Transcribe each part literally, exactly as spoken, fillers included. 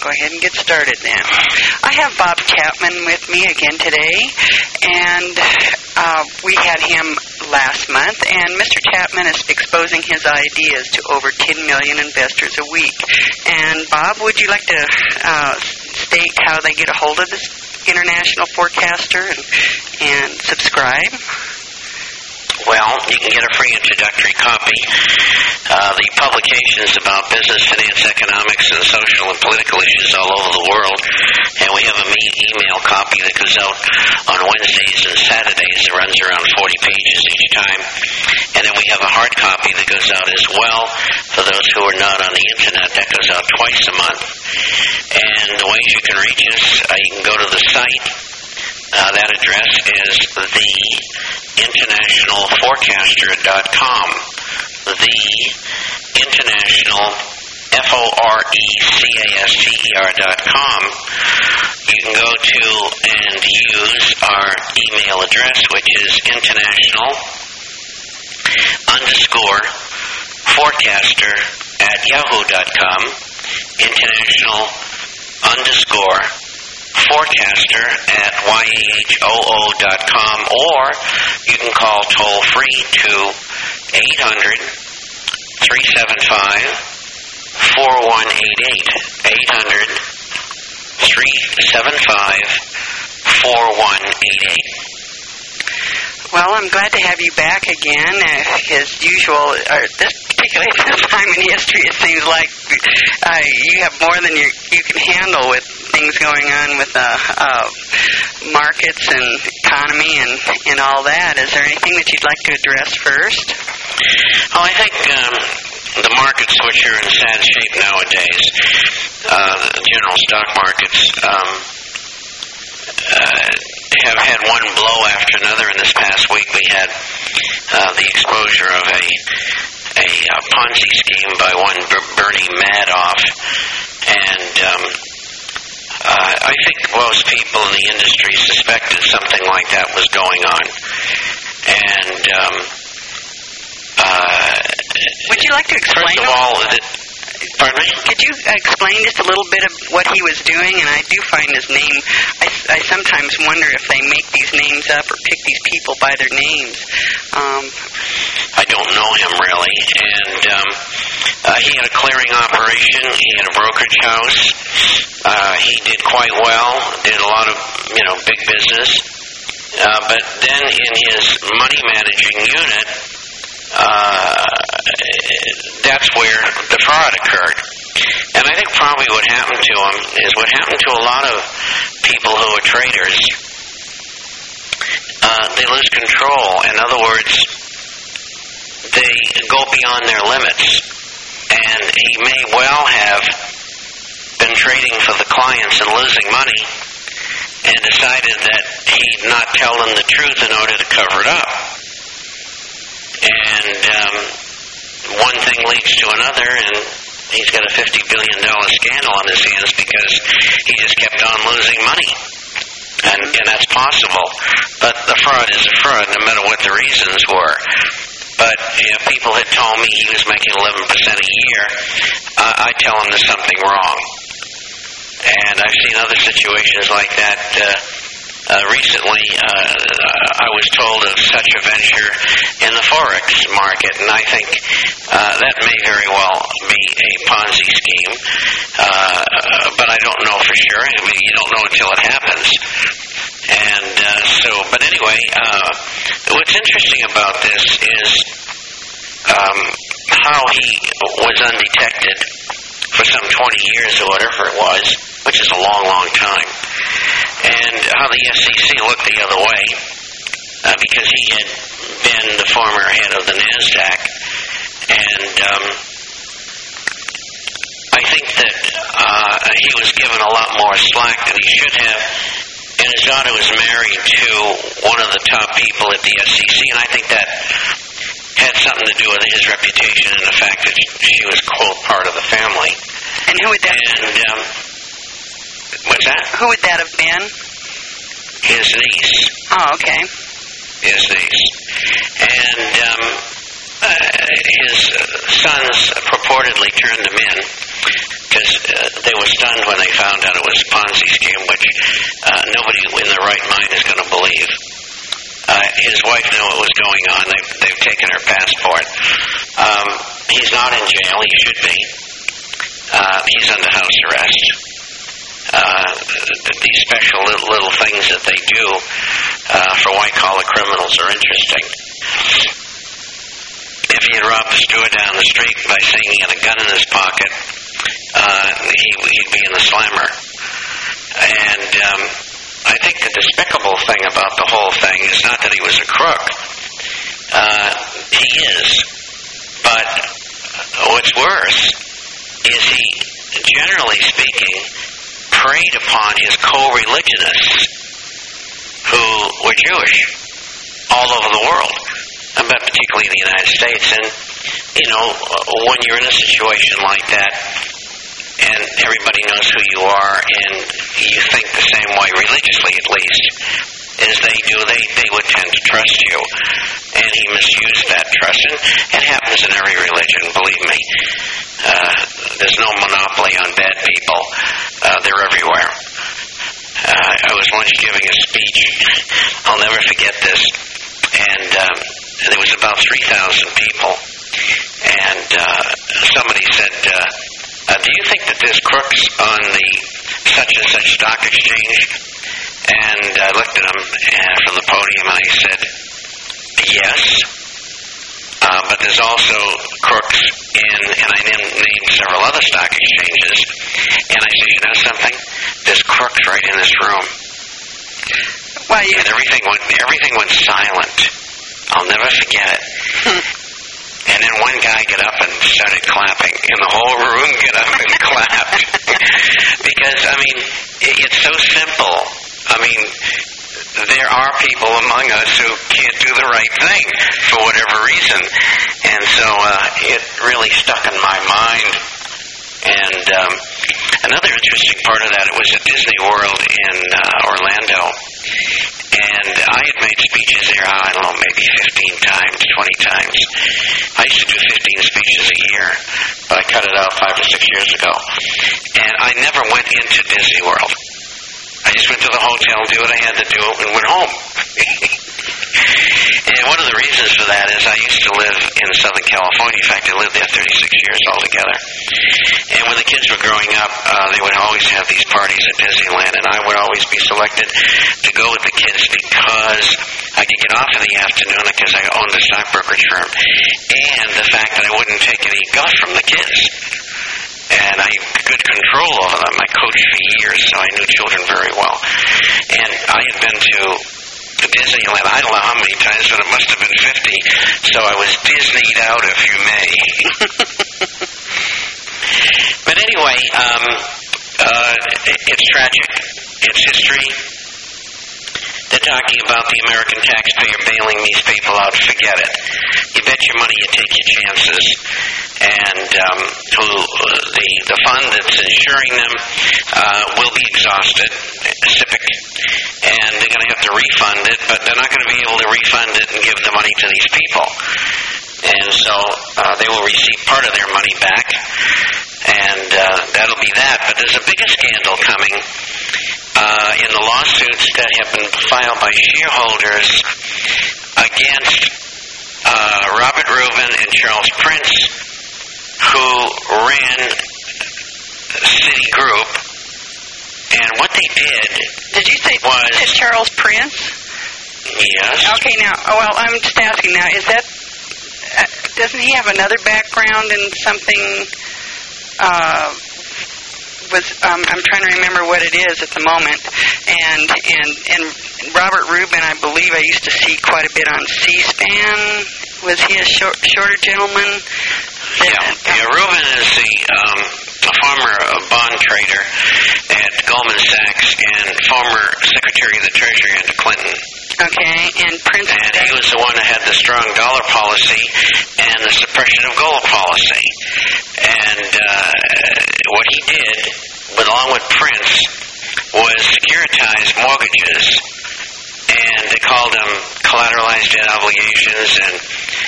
go ahead and get started then. I have Bob Chapman with me again today, and uh, we had him last month, and Mister Chapman is exposing his ideas to over ten million investors a week. And Bob, would you like to uh, state how they get a hold of this international forecaster and, and subscribe? Well, you can get a free introductory copy. Uh, the publication is about business, finance, economics, and social and political issues all over the world. And we have a me- email copy that goes out on Wednesdays and Saturdays. It runs around forty pages each time. And then we have a hard copy that goes out as well for those who are not on the Internet. That goes out twice a month. And the ways you can reach us, uh, you can go to the site. Uh, that address is the international forecaster dot com. The International, F O R E C A S T E R dot com. You can go to and use our email address, which is international underscore forecaster at yahoo dot com. International underscore forecaster at yahoo dot com, or you can call toll free to eight hundred, three seven five, four one eight eight, eight hundred, three seven five, four one eight eight. Well, I'm glad to have you back again. Uh, as usual, or this particularly this time in history, it seems like uh, you have more than you you can handle with things going on with uh, uh, markets and economy and, and all that. Is there anything that you'd like to address first? Oh, I think um, the markets, which are in sad shape nowadays, uh, the general stock markets, um, uh, have had one blow after another. In this past week, we had uh, the exposure of a, a, a Ponzi scheme by one Bernie Madoff, and um, uh, I think most people in the industry suspected something like that was going on. And um, uh, would you like to explain? First of all, the, pardon me? Could you explain just a little bit of what he was doing? And I do find his name, I, I sometimes wonder if they make these names up or pick these people by their names. Um, I don't know him really. And um, uh, he had a clearing operation. He had a brokerage house. Uh, he did quite well, did a lot of, you know, big business. Uh, but then in his money managing unit, uh, that's where the fraud occurred. And I think probably what happened to him is what happened to a lot of people who are traders. Uh, they lose control. In other words, they go beyond their limits. And he may well have been trading for the clients and losing money and decided that he'd not tell them the truth in order to cover it up. And um, one thing leads to another, and he's got a fifty billion dollars scandal on his hands because he just kept on losing money. And, and that's possible. But the fraud is a fraud, no matter what the reasons were. But if people had told me he was making eleven percent a year, uh, I tell them there's something wrong. And I've seen other situations like that. Uh, uh, recently, uh, I was told of such a venture in the Forex market, and I think uh, that may very well be a Ponzi scheme. Uh, but I don't know for sure. I mean, you don't know until it happens. And uh, so, but anyway, uh, what's interesting about this is um, how he was undetected for some twenty years or whatever it was, which is a long, long time, and how the S E C looked the other way uh, because he had been the former head of the NASDAQ, and um, I think that uh, he was given a lot more slack than he should have. And his daughter was married to one of the top people at the S E C, and I think that had something to do with his reputation and the fact that she was, quote, part of the family. And who would that And, um, what's that? Who would that have been? His niece. Oh, okay. His niece. And um, uh, his sons purportedly turned him in. because uh, they were stunned when they found out it was a Ponzi scheme, which uh, nobody in their right mind is going to believe. Uh, his wife knew what was going on. They've, they've taken her passport. Um, he's not in jail. He should be. Uh, he's under house arrest. Uh, these special little, little things that they do uh, for white-collar criminals are interesting. If he had robbed a steward down the street by saying he had a gun in his pocket, uh, he, he'd be in the slammer. And um, I think the despicable thing about the whole thing is not that he was a crook. Uh, he is. But what's worse is he, generally speaking, preyed upon his co-religionists who were Jewish all over the world, but particularly in the United States. And, you know, when you're in a situation like that, and everybody knows who you are, and you think the same way, religiously at least, as they do, they, they would tend to trust you. And he misused that trust. And it happens in every religion, believe me. Uh, there's no monopoly on bad people. Uh, they're everywhere. Uh, I was once giving a speech. I'll never forget this. And um, there was about three thousand people. And uh, somebody said, uh, uh, do you think that there's crooks on the such-and-such stock exchange? And I looked at him uh, from the podium and I said, yes. Uh, but there's also crooks in, and I named, named several other stock exchanges. And I said, you know something? There's crooks right in this room. Well, you... And everything went, everything went silent. I'll never forget it. And then one guy got up and started clapping, and the whole room got up and clapped. Because, I mean, it, it's so simple. I mean, there are people among us who can't do the right thing for whatever reason. And so uh, it really stuck in my mind. And um, another interesting part of that, it was at Disney World in uh, Orlando. And I had made speeches there, I don't know, maybe fifteen times, twenty times. I used to do fifteen speeches a year, but I cut it out five or six years ago. And I never went into Disney World. I just went to the hotel, do what I had to do, and went home. And one of the reasons for that is I used to live in Southern California. In fact, I lived there thirty-six years altogether. And when the kids were growing up, uh, they would always have these parties at Disneyland, and I would always be selected to go with the kids because I could get off in the afternoon because I owned a stock brokerage firm, and the fact that I wouldn't take any guff from the kids. And I had good control over them. I coached for years, so I knew children very well. And I had been to Disneyland, I don't know how many times, but it must have been fifty. So I was Disneyed out, if you may. But anyway, um, uh, it, it's tragic. It's history. They're talking about the American taxpayer bailing these people out. Forget it. You bet your money you take your chances. And um, who, the, the fund that's insuring them uh, will be exhausted, SIPC, and they're going to have to refund it, but they're not going to be able to refund it and give the money to these people. And so uh, they will receive part of their money back, and uh, that'll be that. But there's a bigger scandal coming uh, in the lawsuits that have been filed by shareholders against uh, Robert Rubin and Charles Prince, who ran Citigroup. And what they did... Did you say was Charles Prince? Yes. Okay, now, oh, well, I'm just asking now, is that... Uh, doesn't he have another background in something... Uh, was um, I'm trying to remember what it is at the moment. And and and Robert Rubin, I believe I used to see quite a bit on C-SPAN. Was he a short, shorter gentleman? Yeah, yeah. Rubin is the um, a former uh, bond trader at Goldman Sachs and former Secretary of the Treasury under Clinton. Okay, and Prince... And he was the one that had the strong dollar policy and the suppression of gold policy. And uh, what he did, with, along with Prince, was securitize mortgages. And they called them collateralized debt obligations. And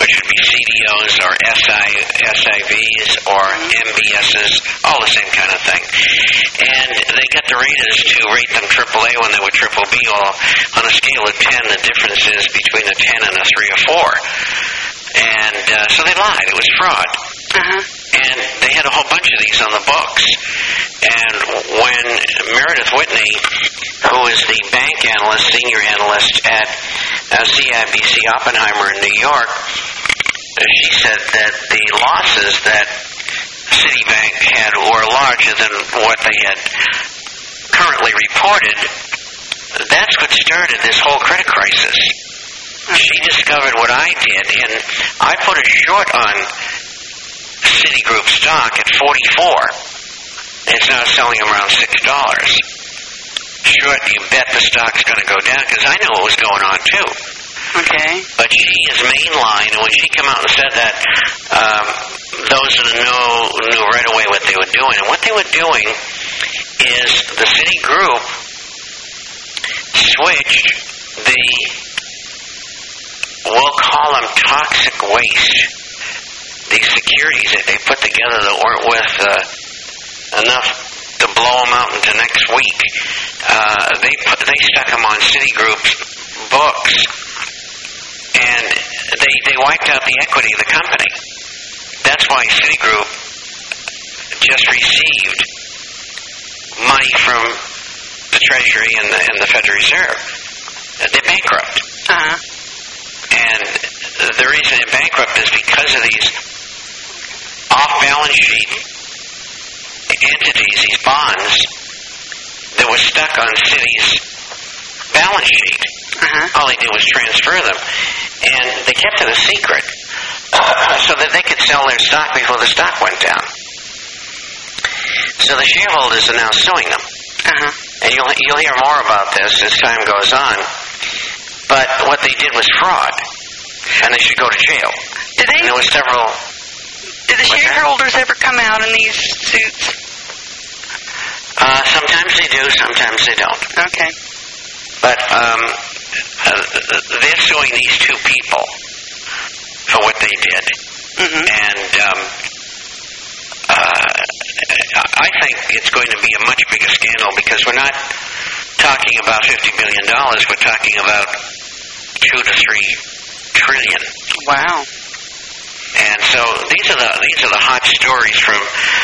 which would be C D Os or S I, S I Vs or M B Ss, all the same kind of thing. And they got the raters to rate them triple A when they were triple B. Well, on a scale of ten, the difference is between a ten and a three or four. And uh, so they lied. It was fraud. Uh-huh. And they had a whole bunch of these on the books. And when Meredith Whitney, who is the bank analyst, senior analyst at uh, C I B C Oppenheimer in New York, she said that the losses that Citibank had were larger than what they had currently reported. That's what started this whole credit crisis. She discovered what I did, and I put a short on Citigroup stock at forty-four. It's now selling around six dollars. Short, you bet the stock's going to go down, because I know what was going on, too. Okay. But she is mainline, and when she came out and said that, um, those that knew, knew right away what they were doing. And what they were doing is the Citigroup switched the, we'll call them toxic waste, these securities that they put together that weren't worth uh, enough to blow them out into next week. Uh, they put, they stuck them on Citigroup's books, and they they wiped out the equity of the company. That's why Citigroup just received money from the Treasury and the, and the Federal Reserve. They're bankrupt. Uh-huh. And the reason they're bankrupt is because of these off-balance sheet entities, these bonds, that were stuck on Citi's balance sheet. Uh-huh. All they did was transfer them. And they kept it a secret uh, so that they could sell their stock before the stock went down. So the shareholders are now suing them. Uh-huh. And you'll, you'll hear more about this as time goes on. But what they did was fraud. And they should go to jail. Did they? And there were several... Did the shareholders ever come out in these suits? Uh, sometimes they do, sometimes they don't. Okay. But um, uh, they're suing these two people for what they did. Mm-hmm. And um, uh, I think it's going to be a much bigger scandal, because we're not talking about fifty billion dollars. We're talking about two to three trillion. Wow. And so these are the these are the hot stories from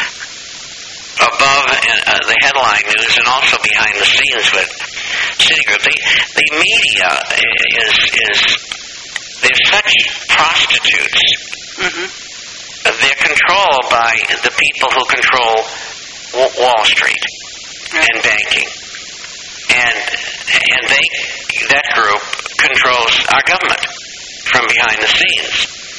above uh, the headline news, and also behind the scenes with Citigroup. The the media is is they're such prostitutes. Mm-hmm. They're controlled by the people who control Wall Street and banking, and and they that group controls our government from behind the scenes.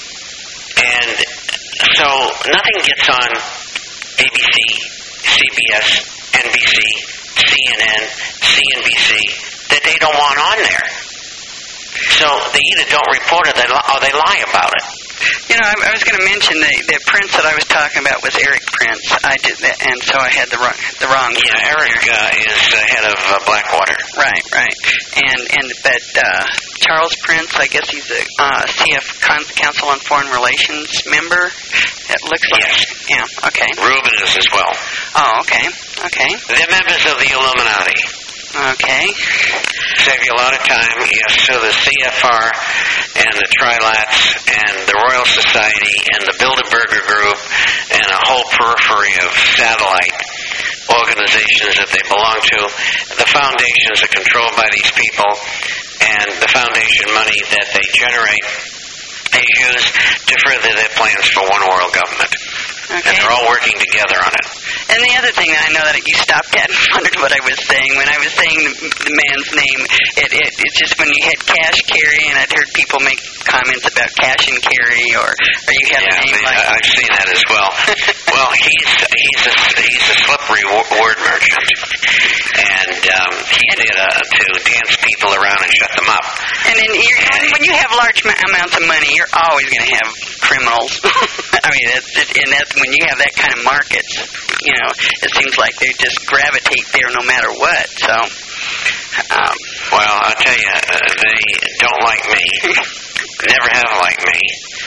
And so nothing gets on A B C, C B S, N B C, C N N, C N B C that they don't want on there. So they either don't report it or they lie about it. You know, I, I was going to mention the, the Prince that I was talking about was Eric Prince. I did that, and so I had the wrong, the wrong. Yeah, Eric uh, is uh, head of uh, Blackwater. Right, right, and and but uh, Charles Prince, I guess he's a uh, C F Con- Council on Foreign Relations member. It looks like. Yes. Yeah. Okay. Rubin is as well. Oh, okay. Okay. They're members of the Illuminati. Okay. Save you a lot of time. Yes, so the C F R and the Trilats and the Royal Society and the Bilderberger Group and a whole periphery of satellite organizations that they belong to. The foundations are controlled by these people, and the foundation money that they generate they use to further their plans for one world government. Okay. And they're all working together on it. And the other thing that I know that you stopped at and wondered what I was saying, when I was saying the, the man's name, it, it it's just when you had cash carry, and I'd heard people make comments about cash and carry, or, or you had yeah, a name they, like... I've seen that as well. Well, he's he's a, he's a slippery w- word merchant. And um, he's there to, to dance people around and shut them up. And then you're, and when you have large ma- amounts of money, you're always going to have criminals. I mean, that's it, and that's when you have that kind of markets, you know, it seems like they just gravitate there no matter what. So, um, well, I'll tell you, uh, they don't like me. Never have liked me.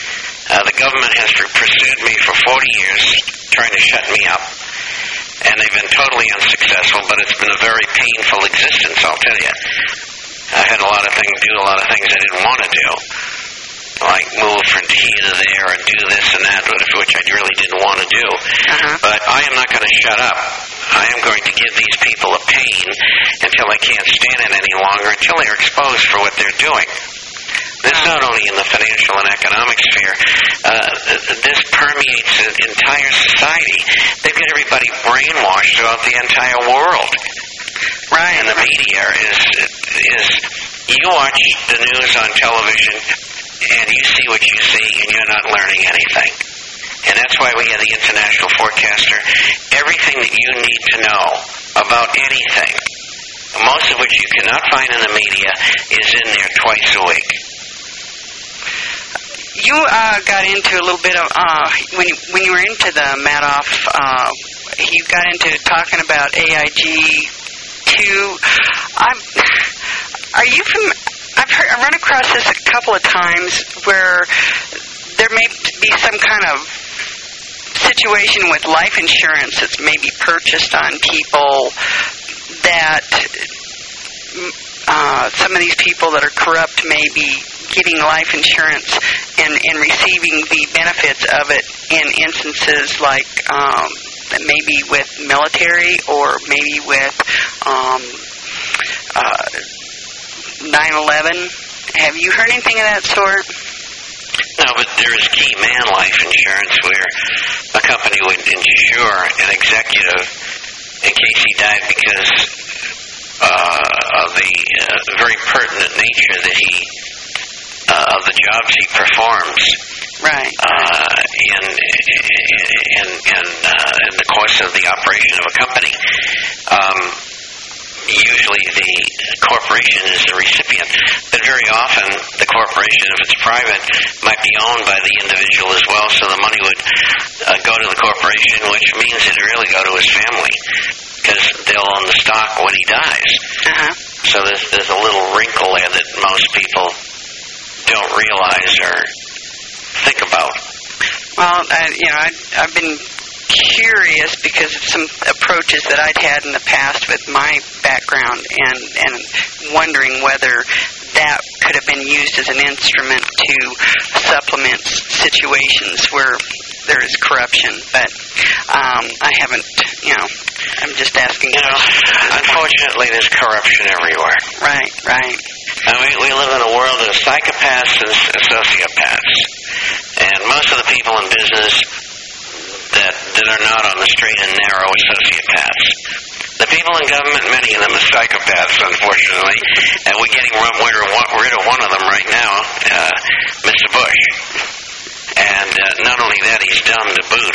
Uh, the government has pursued me for forty years, trying to shut me up. And they've been totally unsuccessful, but it's been a very painful existence, I'll tell you. I had a lot of things, do a lot of things I didn't want to do, like move from here to there and do this and that, which I really didn't want to do. Uh-huh. But I am not going to shut up. I am going to give these people a pain until they can't stand it any longer, until they're exposed for what they're doing. This is not only in the financial and economic sphere. Uh, this permeates the entire society. They've got everybody brainwashed throughout the entire world. Right. And the media is, is you watch the news on television and you see what you see and you're not learning anything. And that's why we have the International Forecaster. Everything that you need to know about anything, most of which you cannot find in the media, is in there twice a week. You uh, got into a little bit of, uh, when, you, when you were into the Madoff, uh, you got into talking about A I G two. I'm, are you from, I've, heard, I've run across this a couple of times where there may be some kind of situation with life insurance that's maybe purchased on people that uh, some of these people that are corrupt may be getting life insurance and, and receiving the benefits of it in instances like um, maybe with military or maybe with um, uh, nine eleven. Have you heard anything of that sort? No, but there is key man life insurance where a company would insure an executive in case he died because uh, of the uh, very pertinent nature that he Uh, of the jobs he performs, right? Uh, in in in, uh, in the course of the operation of a company. Um, usually, the corporation is the recipient, but very often the corporation, if it's private, might be owned by the individual as well. So the money would uh, go to the corporation, which means it'd really go to his family because they'll own the stock when he dies. Uh-huh. So there's there's a little wrinkle there that most people don't realize or think about. Well, I, you know, I, I've been curious because of some approaches that I'd had in the past with my background, and and wondering whether that could have been used as an instrument to supplement situations where there is corruption. But um, I haven't, you know, I'm just asking. You know, unfortunately, there's corruption everywhere. Right, right. I mean, we live in a world of psychopaths and sociopaths. And most of the people in business that that are not on the straight and narrow are sociopaths. The people in government, many of them are psychopaths, unfortunately. And we're getting rid of one of them right now, uh, Mister Bush. And uh, not only that, he's dumb to boot.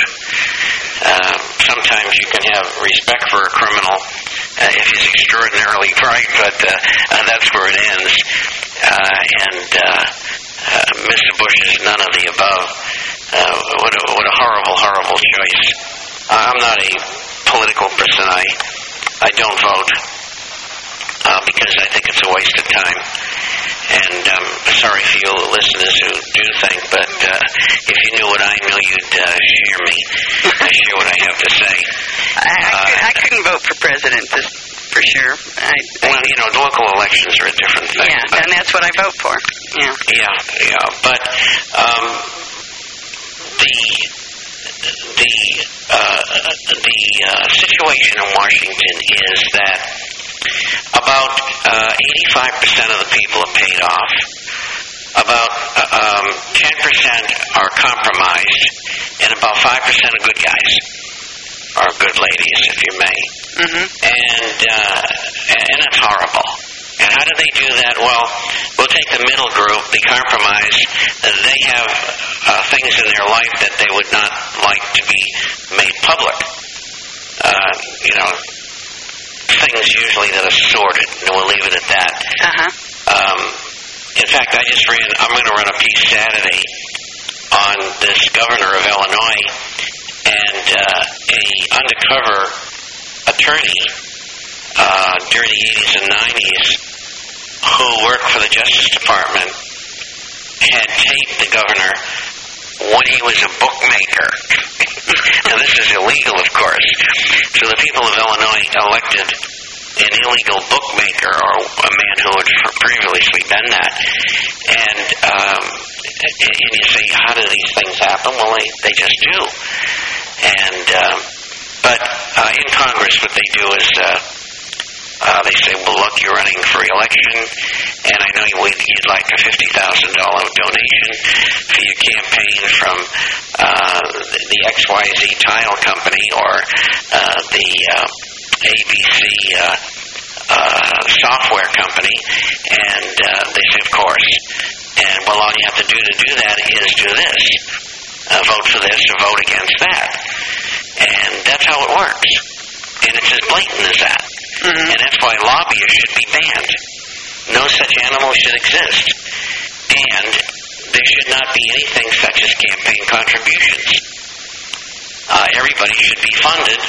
Uh, sometimes you can have respect for a criminal uh, if he's extraordinarily bright, but uh, uh, that's where it ends. Uh, and uh, uh, Mister Bush is none of the above. Uh, what, a, what a horrible, horrible choice. Uh, I'm not a political person. I, I don't vote uh, because I think it's a waste of time. And I'm um, sorry for you listeners who do think, but uh, if you knew what I knew, you'd uh, share me, uh, share what I have to say. I, I, uh, could, I couldn't vote for president, this, for sure. I, I, well, you know, the local elections are a different thing. Yeah, and that's what I vote for. Yeah, yeah, yeah. But um, the the uh, the uh, situation in Washington is that about uh, eighty-five percent of the people are paid off. About uh, um, ten percent are compromised, and about five percent are good guys, or good ladies, if you may. Mm-hmm. And uh, and it's horrible. And how do they do that? Well, we'll take the middle group, the compromised. Uh, they have uh, things in their life that they would not like to be made public. Uh, you know. Things usually that are sordid, and we'll leave it at that. Uh-huh. Um, in fact, I just ran, I'm going to run a piece Saturday on this governor of Illinois and uh, a undercover attorney uh, during the eighties and nineties who worked for the Justice Department had taped the governor when he was a bookmaker. Now, this is illegal, of course. So the people of Illinois elected an illegal bookmaker, or a man who had previously done that. And, um, and you say, how do these things happen? Well, they, they just do. And, um, but uh, in Congress, what they do is uh, uh, they say, well, look, you're running for election, and I know you'd like a fifty thousand dollars donation for your campaign from uh, the X Y Z Tile Company or uh, the uh, A B C uh, uh, software company. And uh, they say, of course. And, well, all you have to do to do that is do this. Uh, vote for this or vote against that. And that's how it works. And it's as blatant as that. Mm-hmm. And that's why lobbyists should be banned. No such animal should exist. And there should not be anything such as campaign contributions. Uh, everybody should be funded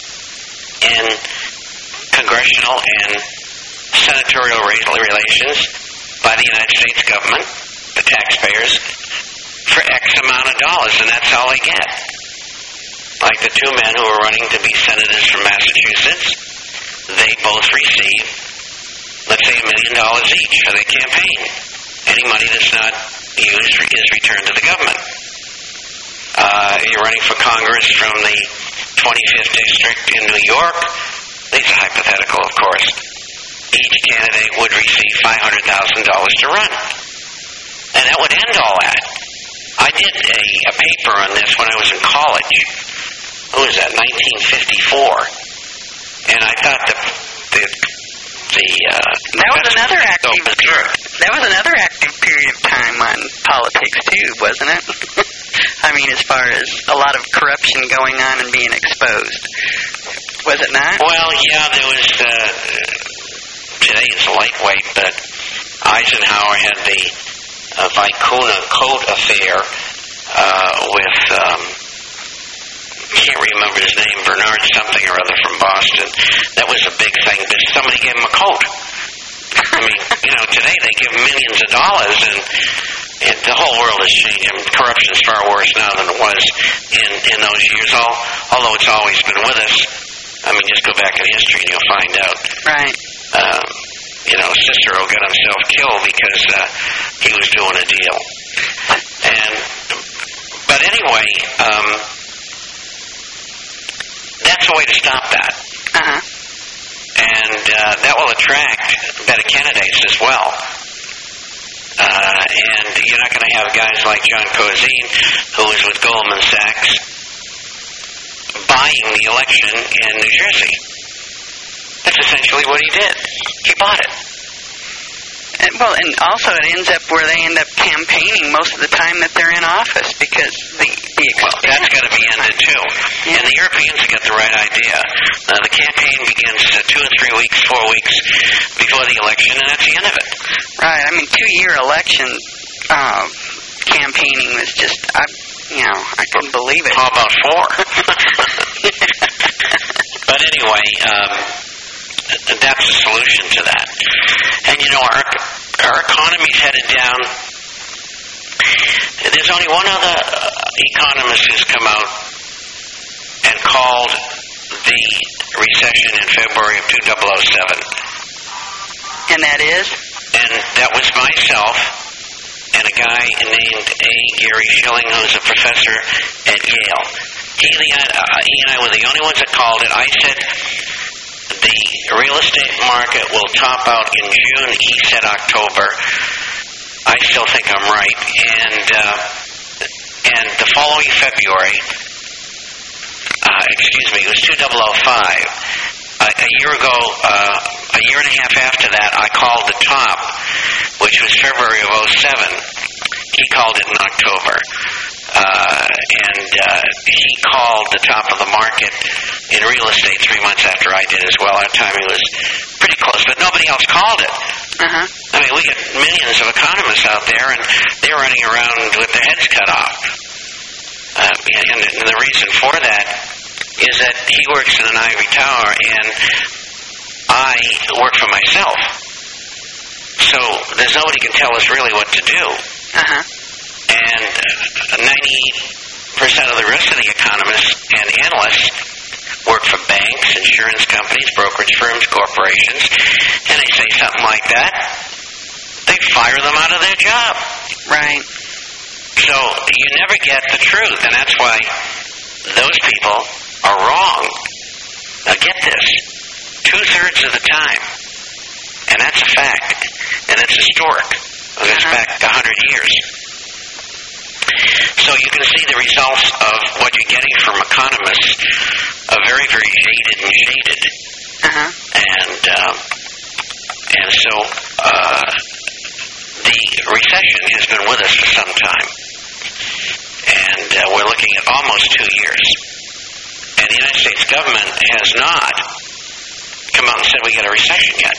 in congressional and senatorial relations by the United States government, the taxpayers, for X amount of dollars, and that's all they get. Like the two men who are running to be senators from Massachusetts, they both receive, let's say, a million dollars each for their campaign. Any money that's not used is returned to the government. Uh, you're running for Congress from the twenty-fifth District in New York. These are hypothetical, of course. Each candidate would receive five hundred thousand dollars to run. And that would end all that. I did a, a paper on this when I was in college. Who was that? nineteen fifty-four. And I thought the the the uh, that was another active that was another active period of time on politics too, wasn't it? I mean, as far as a lot of corruption going on and being exposed, was it not? Well, yeah, there was. Uh, today it's lightweight, but Eisenhower had the uh, Vicuna coat affair uh, with. Um, can't remember his name, Bernard something or other from Boston. That was a big thing, but somebody gave him a coat. I mean, you know, today they give millions of dollars, and, and the whole world has changed. I mean, corruption's far worse now than it was in, in those years, all, although it's always been with us. I mean, just go back in history and you'll find out. Right. Um, you know, Cicero got himself killed because uh, he was doing a deal. And, but anyway, um, that's a way to stop that. Uh-huh. And uh, that will attract better candidates as well. Uh, and you're not going to have guys like John Corzine, who was with Goldman Sachs, buying the election in New Jersey. That's essentially what he did. He bought it. And, well, and also it ends up where they end up campaigning most of the time that they're in office because the the well, that's got to be ended too. Yeah. And the Europeans get the right idea. Uh, the campaign begins uh, two or three weeks, four weeks before the election, and that's the end of it. Right. I mean, two-year election uh, campaigning was just, I, you know, I couldn't believe it. How about four? But anyway. Um, That's the solution to that. And, you know, our our economy's headed down. There's only one other economist who's come out and called the recession in February of two thousand seven. And that is? And that was myself and a guy named A. Gary Schilling, who's a professor at Yale. He and I, uh, he and I were the only ones that called it. I said, the real estate market will top out in June. He said October. I still think I'm right. And uh, and the following February, uh, excuse me, it was two thousand five. Uh, a year ago, uh, a year and a half after that, I called the top, which was February of oh seven. He called it in October. Uh, and uh, he called the top of the market in real estate three months after I did as well. Our timing was pretty close, but nobody else called it. Uh-huh. I mean, we get millions of economists out there, and they're running around with their heads cut off. Uh, and, and the reason for that is that he works in an ivory tower, and I work for myself. So there's nobody can tell us really what to do. Uh-huh. And ninety percent of the rest of the economists and analysts work for banks, insurance companies, brokerage firms, corporations, and they say something like that, they fire them out of their job. Right. So you never get the truth, and that's why those people are wrong. Now get this, two-thirds of the time, and that's a fact, and it's historic. It goes Uh-huh. back a hundred years. So you can see the results of what you're getting from economists are very, very jaded and shaded. Uh-huh. And um, and so uh, the recession has been with us for some time. And uh, we're looking at almost two years. And the United States government has not come out and said we got a recession yet.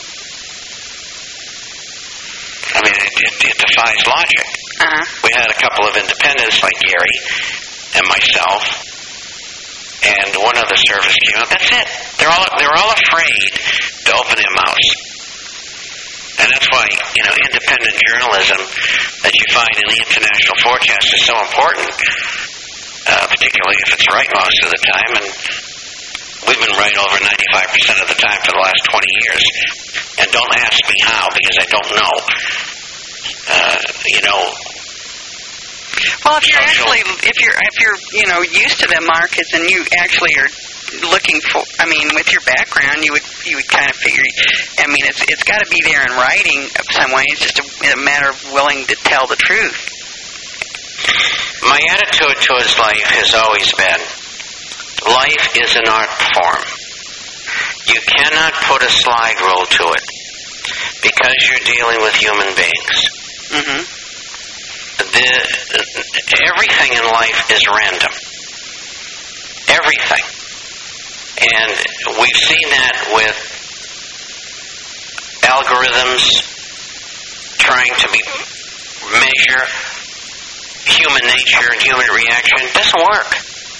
I mean, it, it, it defies logic. Uh-huh. We had a couple of independents like Gary and myself, and one other service came out. That's it. They're all they're all afraid to open their mouths, and that's why you know independent journalism that you find in the international forecast is so important, uh, particularly if it's right most of the time. And we've been right over ninety-five percent of the time for the last twenty years. And don't ask me how, because I don't know. Uh, you know. Well, if you're social- actually, if you're, if you're, you know, used to the markets, and you actually are looking for, I mean, with your background, you would, you would kind of figure. I mean, it's, it's got to be there in writing of some way. It's just a, a matter of willing to tell the truth. My attitude towards life has always been, life is an art form. You cannot put a slide rule to it because you're dealing with human beings. Mm-hmm. The, everything in life is random. Everything. And we've seen that with algorithms trying to be, measure human nature and human reaction. It doesn't work.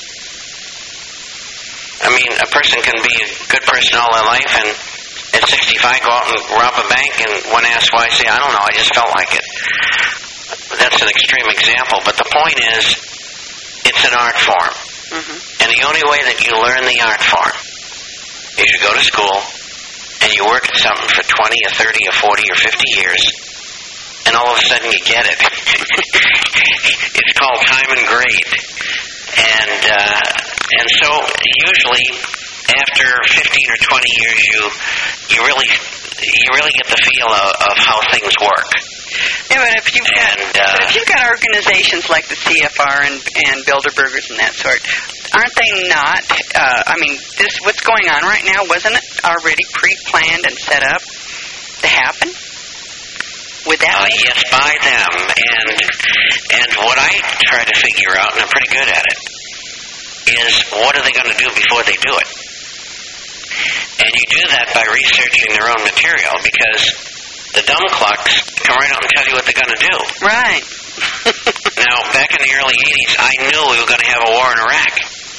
I mean, a person can be a good person all their life and at sixty-five go out and rob a bank, and when asked why, say, I don't know, I just felt like it. That's an extreme example, but the point is, it's an art form. Mm-hmm. And the only way that you learn the art form is you go to school and you work at something for twenty or thirty or forty or fifty years, and all of a sudden you get it. It's called time and grade. And uh, and so usually after fifteen or twenty years, you you really you really get the feel of, of how things work. Yeah, but if you've got, And, uh, but if you've got organizations like the C F R and and Bilderbergers and that sort, aren't they not? Uh, I mean, this what's going on right now, wasn't it already pre-planned and set up to happen? Would that? Uh, yes, by them. And and what I try to figure out, and I'm pretty good at it, is what are they going to do before they do it? And you do that by researching their own material, because the dumb clucks come right out and tell you what they're going to do. Right. Now, back in the early eighties, I knew we were going to have a war in Iraq.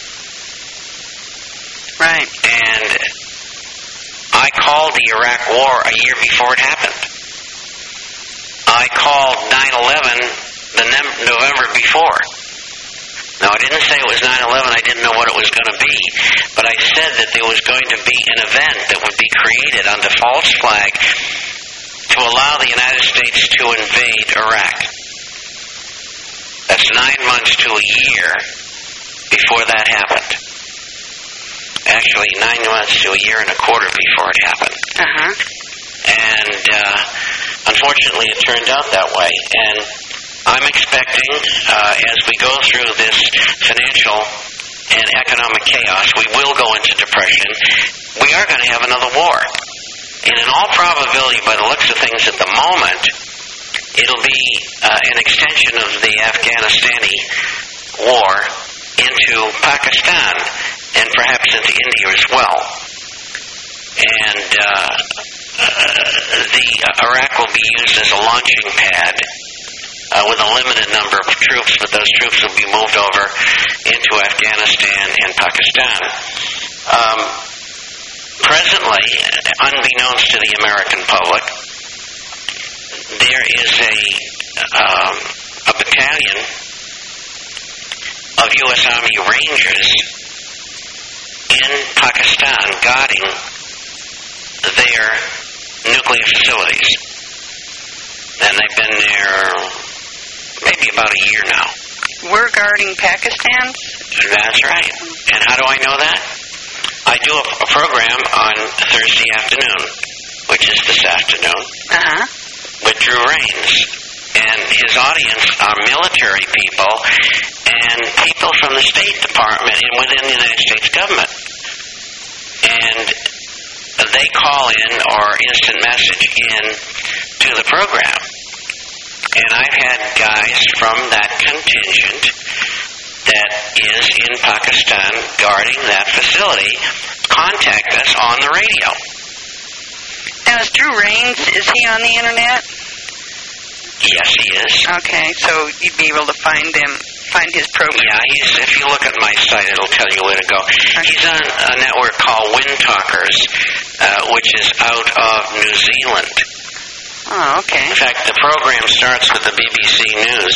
Right. And I called the Iraq War a year before it happened. I called nine eleven the ne- November before. Now, I didn't say it was nine eleven. I didn't know what it was going to be. But I said that there was going to be an event that would be created under false flag to allow the United States to invade Iraq. That's nine months to a year before that happened. Actually, nine months to a year and a quarter before it happened. Uh-huh. And uh, unfortunately, it turned out that way. And I'm expecting, uh, as we go through this financial and economic chaos, we will go into depression. We are going to have another war. And in all probability, by the looks of things at the moment, it'll be uh, an extension of the Afghanistani war into Pakistan and perhaps into India as well. And uh, uh, the uh, Iraq will be used as a launching pad uh, with a limited number of troops, but those troops will be moved over into Afghanistan and Pakistan. Um, presently, unbeknownst to the American public, there is a um, a a battalion of U S Army Rangers in Pakistan guarding their nuclear facilities. And they've been there maybe about a year now. We're guarding Pakistan? That's right. And how do I know that? I do a, a program on Thursday afternoon, which is this afternoon, uh-huh. with Drew Rains. And his audience are military people and people from the State Department and within the United States government. And they call in or instant message in to the program. And I've had guys from that contingent that is in Pakistan guarding that facility contact us on the radio. Now, is Drew Rains, is he on the internet? Yes, he is. Okay, so you'd be able to find him, find his program. Yeah, he's, if you look at my site, it'll tell you where to go. Okay. He's on a network called Wind Talkers, uh, which is out of New Zealand. Oh, okay. In fact, the program starts with the B B C News.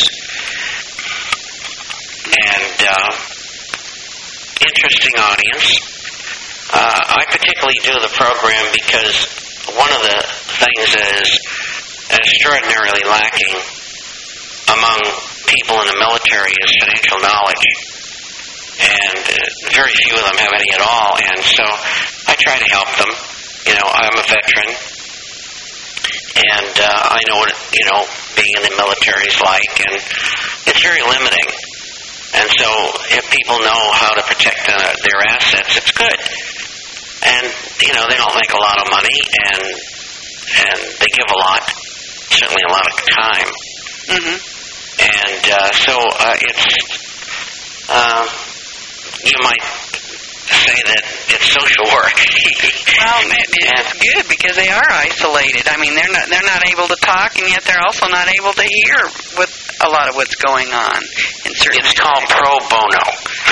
And, uh, interesting audience. Uh, I particularly do the program because one of the things that is extraordinarily lacking among people in the military is financial knowledge. And uh, very few of them have any at all. And so I try to help them. You know, I'm a veteran. And uh, I know what, you know, being in the military is like. And it's very limiting. And so if people know how to protect uh, their assets, it's good. And, you know, they don't make a lot of money, and and they give a lot, certainly a lot of time. Mm-hmm. And uh, so uh, it's, uh, you might say that it's social work. Well, it, it's good because they are isolated. I mean, they're not they're not able to talk, and yet they're also not able to hear what a lot of what's going on. In certain it's called pro bono.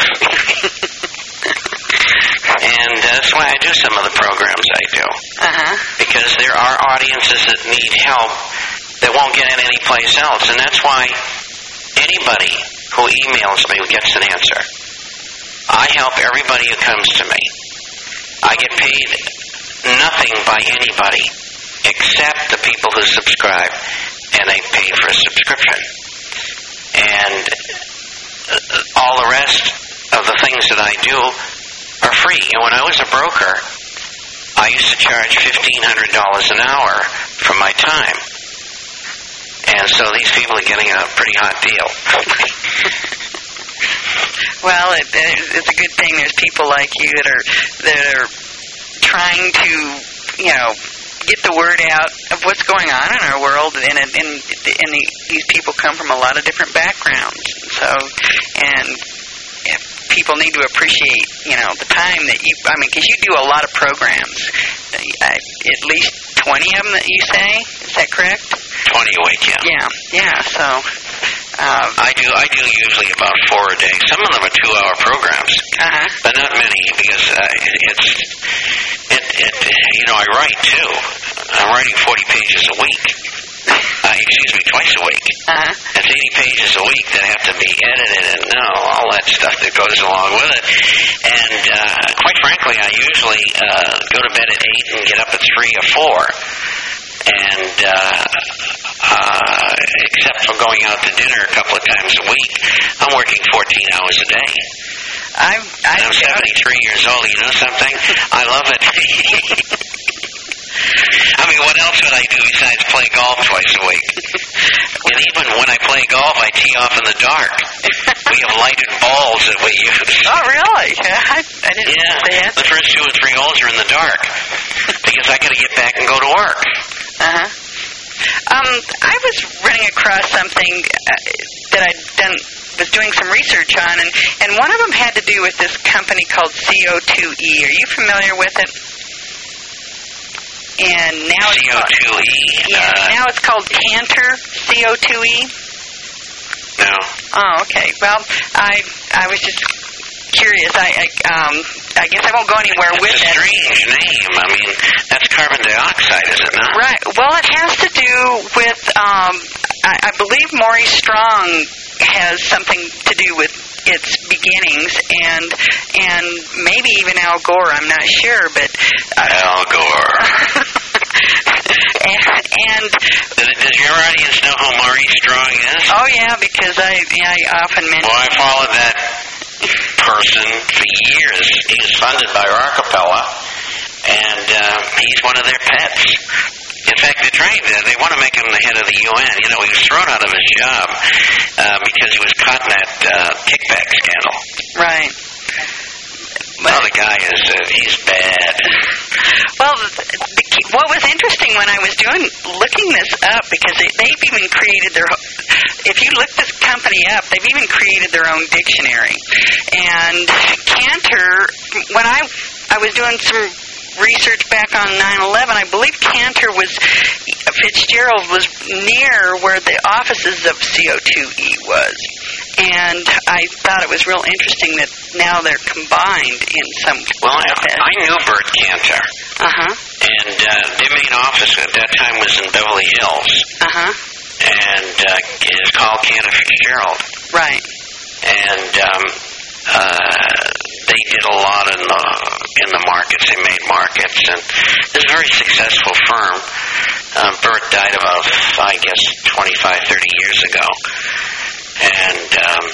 And that's why I do some of the programs I do. Uh-huh. Because there are audiences that need help that won't get it anyplace else. And that's why anybody who emails me gets an answer. I help everybody who comes to me. I get paid nothing by anybody except the people who subscribe, and they pay for a subscription. And all the rest of the things that I do are free. And when I was a broker, I used to charge fifteen hundred dollars an hour for my time. And so these people are getting a pretty hot deal. Well, it, it's a good thing there's people like you that are that are trying to, you know, get the word out of what's going on in our world, and and, and, and the, these people come from a lot of different backgrounds. So, and if people need to appreciate, you know, the time that you, I mean, because you do a lot of programs, I, at least twenty of them that you say, is that correct? twenty a week, yeah. Yeah, yeah, so... Um, I do I do usually about four a day. Some of them are two-hour programs, uh-huh. but not many, because uh, it's, it, it, you know, I write, too. I'm writing forty pages a week. Uh, excuse me, twice a week. Uh-huh. That's eighty pages a week that have to be edited and no, all that stuff that goes along with it. And uh, quite frankly, I usually uh, go to bed at eight and get up at three or four. And uh, uh, except for going out to dinner a couple of times a week, I'm working fourteen hours a day. I'm, I'm, I'm seventy-three years old. You know something? I love it. I mean, what else would I do besides play golf twice a week? And even when I play golf, I tee off in the dark. We have lighted balls that we use. Oh, really? I, I didn't yeah, say that. The first two or three holes are in the dark because I got to get back and go to work. Uh-huh. Um, I was running across something uh, that I'd done, was doing some research on, and, and one of them had to do with this company called C O two E. Are you familiar with it? And now C O two E? Yeah, uh, now it's called Cantor C O two E. No. Oh, okay. Well, I I was just curious. I, I um I guess I won't go anywhere it's with a that. Strange name. I mean, that's carbon dioxide, is it not? Right. Well, it has to do with um. I, I believe Maurice Strong has something to do with its beginnings, and and maybe even Al Gore. I'm not sure, but uh, Al Gore. and, and does your audience know who Maurice Strong is? Oh yeah, because I I often mention. Well, I followed that person for years. He was funded by Rockefeller, and uh, he's one of their pets. In fact, they're trying to, they want to make him the head of the U N. You know, he was thrown out of his job uh, because he was caught in that uh, kickback scandal. Right. Well, the guy is, uh, he's bad. Well, the, the, what was interesting when I was doing, looking this up, because they, they've even created their, if you look this company up, they've even created their own dictionary. And Cantor, when I, I was doing some research back on nine eleven, I believe Cantor was, Fitzgerald was near where the offices of C O two E was. And I thought it was real interesting that now they're combined in some Well, I, method. I knew Bert Cantor. Uh-huh. And uh, their main office at that time was in Beverly Hills. Uh-huh. And uh, it was called Cantor Fitzgerald. Right. And um, uh, they did a lot in the in the markets. They made markets, and it was a very successful firm. Um, Bert died about, I guess, twenty-five, thirty years ago, and um,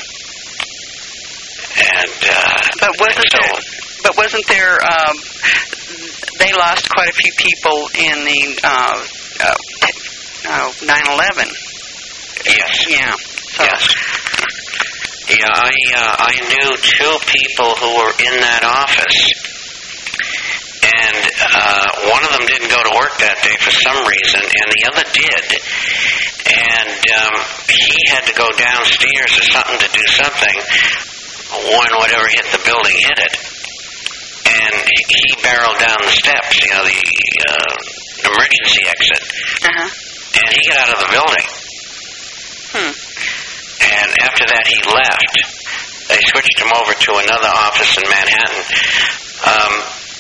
and uh, but wasn't so, there? But wasn't there? Um, they lost quite a few people in the uh, uh, uh, nine eleven. Yes. Yeah. So. Yes. Yeah, I uh, I knew two people who were in that office, and uh, one of them didn't go to work that day for some reason, and the other did. And um, he had to go downstairs or something to do something when whatever hit the building hit it. And he barreled down the steps, you know, the uh, emergency exit. Uh-huh. And he got out of the building. Hmm. And after that, he left. They switched him over to another office in Manhattan. Um,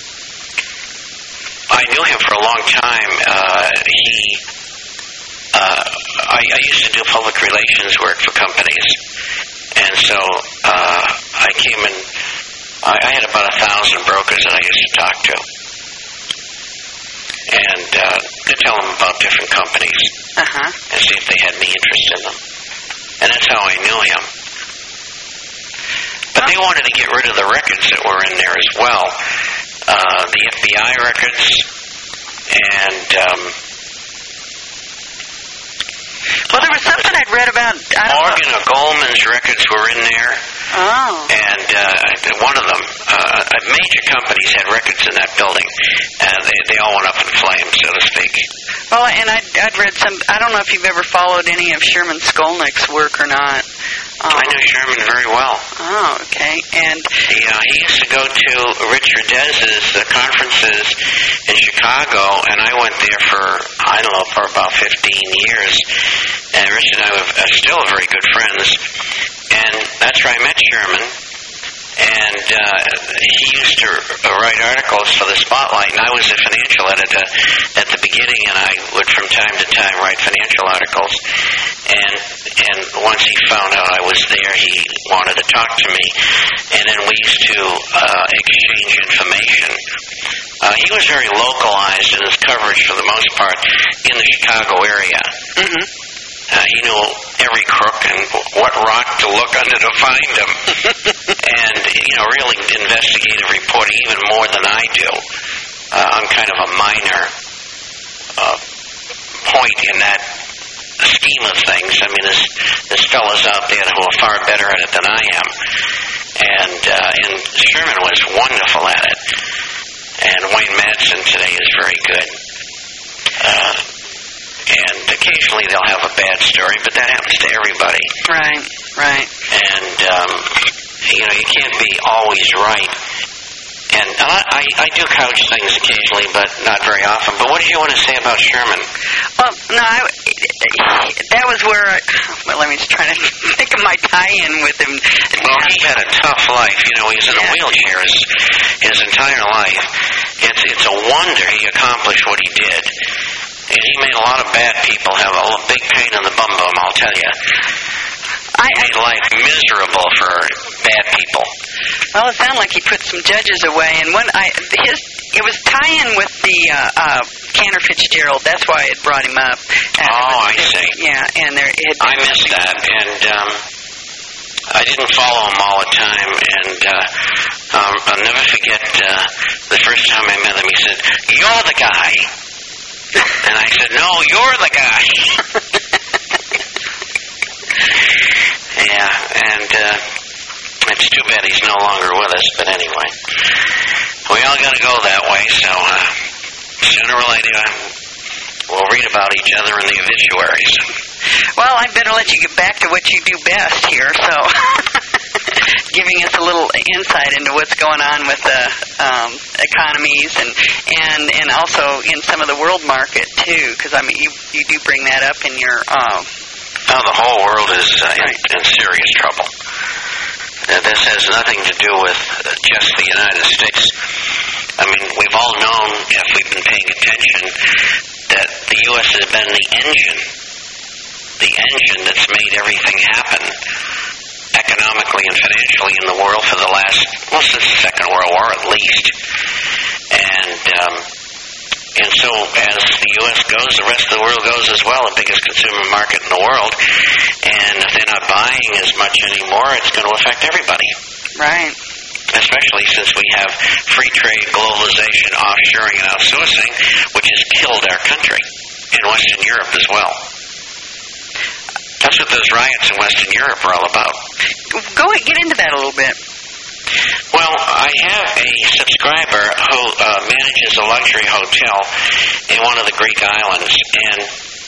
I knew him for a long time. Uh, he, uh, I, I used to do public relations work for companies, and so uh, I came in. I, I had about a thousand brokers that I used to talk to, and uh, to tell them about different companies Uh-huh. and see if they had any interest in them. And that's how I knew him. But they wanted to get rid of the records that were in there as well. Uh, the F B I records and... Um, well, there was something I'd read about... I don't Morgan know. or Goldman's records were in there. Oh. And uh, one of them, uh, major companies had records in that building. And they, they all went up in flames, so to speak. Well, and I'd, I'd read some... I don't know if you've ever followed any of Sherman Skolnick's work or not. Um, I knew Sherman very well. Oh, okay. And He, uh, he used to go to Rich Redez's uh, conferences in Chicago, and I went there for, I don't know, for about fifteen years. And Rich and I were uh, still very good friends. And that's where I met Sherman. And uh, he used to uh, write articles for the Spotlight, and I was the financial editor at the beginning, and I would from time to time write financial articles. And and once he found out I was there, he wanted to talk to me, and then we used to uh, exchange information. Uh, he was very localized in his coverage, for the most part, in the Chicago area. mm-hmm. Uh, he knew every crook and what rock to look under to find him. And, you know, really investigative reporting even more than I do. Uh, I'm kind of a minor uh, point in that scheme of things. I mean, there's, there's fellows out there who are far better at it than I am. And, uh, and Sherman was wonderful at it. And Wayne Madsen today is very good. Uh, And occasionally they'll have a bad story, but that happens to everybody. Right, right. And, um, you know, you can't be always right. And I, I, I do couch things occasionally, but not very often. But what did you want to say about Sherman? Well, no, I, that was where, I, well, let me just try to think of my tie-in with him. Well, he had a tough life. You know, he was in a Yeah. wheelchair his, his entire life. It's, it's a wonder he accomplished what he did. And he made a lot of bad people have a little big pain in the bum bum, I'll tell you. I, He made life miserable for bad people. Well, it sounded like he put some judges away, and one I his it was tie-in with the uh, uh, Cantor Fitzgerald. That's why it brought him up. And Oh, was, I see. Yeah, and there it. I missed that, and um, I didn't follow him all the time, and uh, um, I'll never forget uh, the first time I met him, he said, "You're the guy." And I said, "No, you're the guy." Yeah, and uh, it's too bad he's no longer with us, but anyway. We all got to go that way, so uh, sooner or later we'll read about each other in the obituaries. Well, I'd better let you get back to what you do best here, so giving us a little insight into what's going on with the um, economies and, and and also in some of the world market, too, because, I mean, you, you do bring that up in your... Uh, Now, the whole world is uh, in, in serious trouble. Uh, this has nothing to do with uh, just the United States. I mean, we've all known, if we've been paying attention, that the U S has been the engine, the engine that's made everything happen economically and financially in the world for the last, well, since the Second World War at least. And... Um, And so as the U S goes, the rest of the world goes as well, the biggest consumer market in the world. And if they're not buying as much anymore, it's going to affect everybody. right. Especially since we have free trade, globalization, offshoring, and outsourcing, which has killed our country, and Western Europe as well. That's what those riots in Western Europe are all about. Go ahead, get into that a little bit. Well, I have a subscriber who uh, manages a luxury hotel in one of the Greek islands, and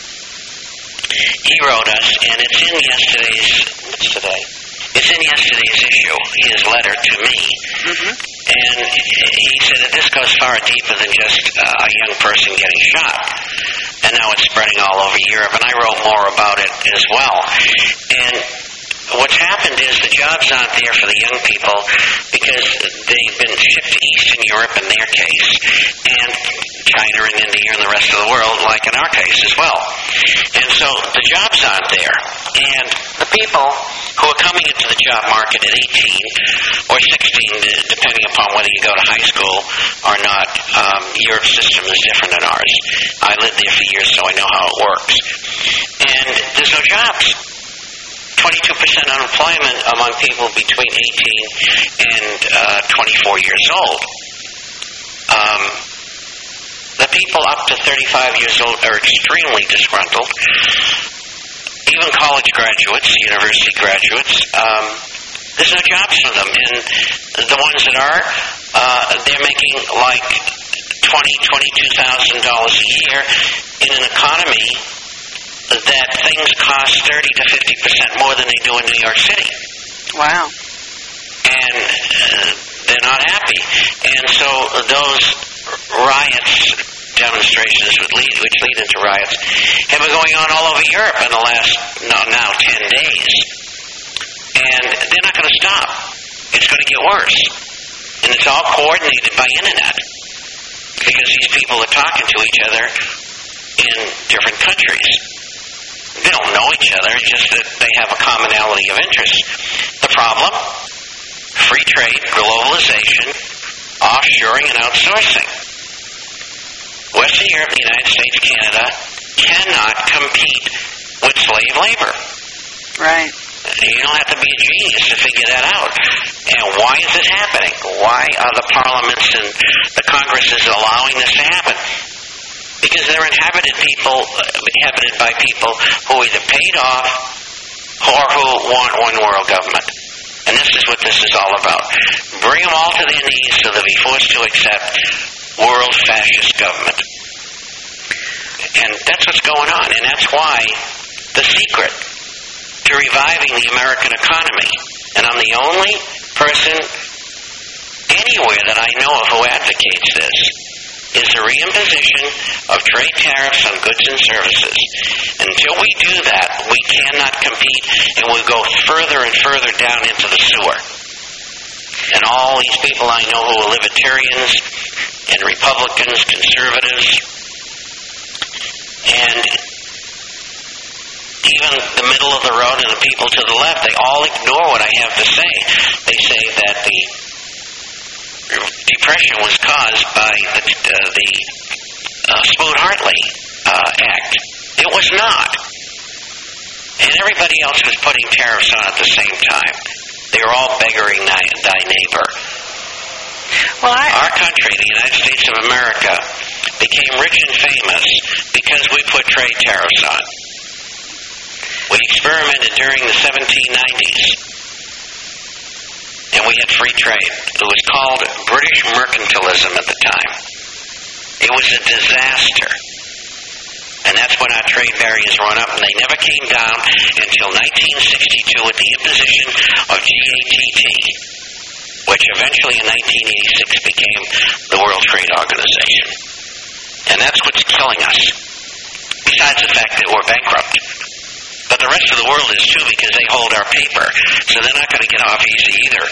he wrote us, and it's in yesterday's, what's today? It's in yesterday's issue, his letter to me, Mm-hmm. and he said that this goes far deeper than just uh, a young person getting shot, and now it's spreading all over Europe, and I wrote more about it as well. And what's happened is the jobs aren't there for the young people because they've been shipped to Eastern Europe in their case, and China and India and the rest of the world, like in our case as well. And so the jobs aren't there. And the people who are coming into the job market at eighteen or sixteen, depending upon whether you go to high school or not, um, Europe's system is different than ours. I lived there for years, so I know how it works. And there's no jobs. twenty-two percent unemployment among people between eighteen and uh, twenty-four years old. Um, the people up to thirty-five years old are extremely disgruntled. Even college graduates, university graduates, um, there's no jobs for them. And the ones that are, uh, they're making like twenty thousand dollars, twenty-two thousand dollars a year in an economy that things cost thirty to fifty percent more than they do in New York City. Wow. And uh, they're not happy. And so those riots, demonstrations which lead, which lead into riots, have been going on all over Europe in the last, no, now ten days. And they're not going to stop. It's going to get worse. And it's all coordinated by internet. Because these people are talking to each other in different countries. They don't know each other, it's just that they have a commonality of interest. The problem? Free trade, globalization, offshoring, and outsourcing. Western Europe, the United States, Canada cannot compete with slave labor. Right. You don't have to be a genius to figure that out. And why is this happening? Why are the parliaments and the Congresses allowing this to happen? Because they're inhabited people, inhabited by people who are either paid off or who want one world government. And this is what this is all about. Bring them all to their knees so they'll be forced to accept world fascist government. And that's what's going on. And that's why the secret to reviving the American economy, and I'm the only person anywhere that I know of who advocates this, is the reimposition of trade tariffs on goods and services. Until we do that, we cannot compete, and we'll go further and further down into the sewer. And all these people I know who are libertarians and Republicans, conservatives, And even the middle of the road and the people to the left, they all ignore what I have to say. They say that the Depression was caused by the, uh, the uh, Smoot-Hartley uh, Act. It was not. And everybody else was putting tariffs on at the same time. They were all beggaring thy neighbor. Well, I... Our country, the United States of America, became rich and famous because we put trade tariffs on. We experimented during the seventeen nineties, and we had free trade. It was called British mercantilism at the time. It was a disaster. And that's when our trade barriers run up, and they never came down until nineteen sixty-two with the imposition of G A T T, which eventually in nineteen eighty-six became the World Trade Organization. And that's what's killing us, besides the fact that we're bankrupt. But the rest of the world is too, because they hold our paper, so they're not going to get off easy either.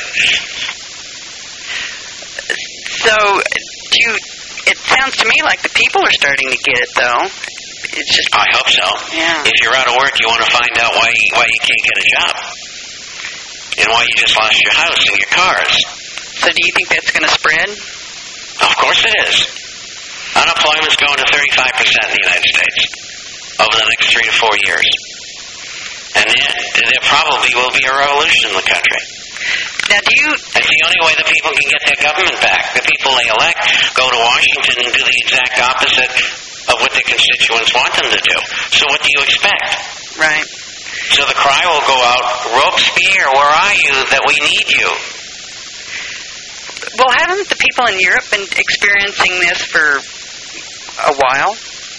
So, do you, it sounds to me like the people are starting to get it, though. It's just... I hope so. Yeah. If you're out of work, you want to find out why, why you can't get a job. And why you just lost your house and your cars. So do you think that's going to spread? Of course it is. Unemployment's going to thirty-five percent in the United States over the next three to four years. And there, there probably will be a revolution in the country. Now, do you... It's the only way the people can get their government back. The people they elect go to Washington and do the exact opposite of what their constituents want them to do. So what do you expect? Right. So the cry will go out, Robespierre, where are you, that we need you? Well, haven't the people in Europe been experiencing this for a while?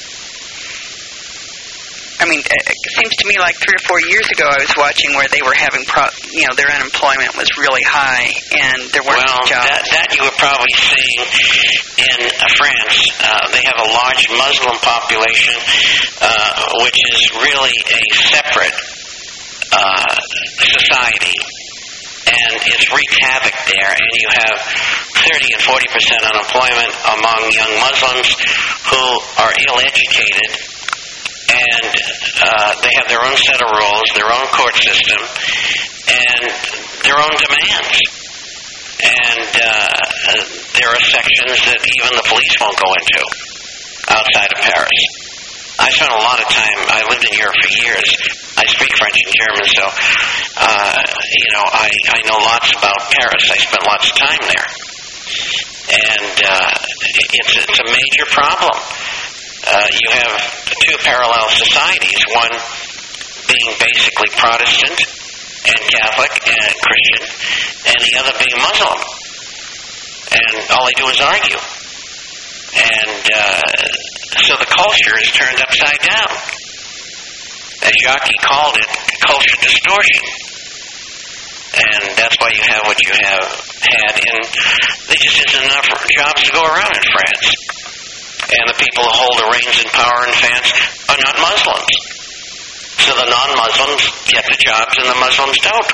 I mean, it seems to me like three or four years ago I was watching where they were having, pro- you know, their unemployment was really high and there weren't well, jobs. That, that you were probably seeing in uh, France. Uh, they have a large Muslim population, uh, which is really a separate uh, society. And it's wreaked havoc there, and you have thirty and forty percent unemployment among young Muslims who are ill-educated, and uh, they have their own set of rules, their own court system, and their own demands. And uh, there are sections that even the police won't go into outside of Paris. I spent a lot of time, I lived in Europe for years. I speak French and German, so, uh, you know, I, I know lots about Paris. I spent lots of time there. And uh, it's, it's a major problem. Uh, you have two parallel societies, one being basically Protestant and Catholic and Christian, and the other being Muslim. And all they do is argue. And uh, so the culture is turned upside down. As Jacques called it, culture distortion. And that's why you have what you have had. And there just isn't enough jobs to go around in France. And the people who hold the reins in power in France are not Muslims. So the non-Muslims get the jobs and the Muslims don't.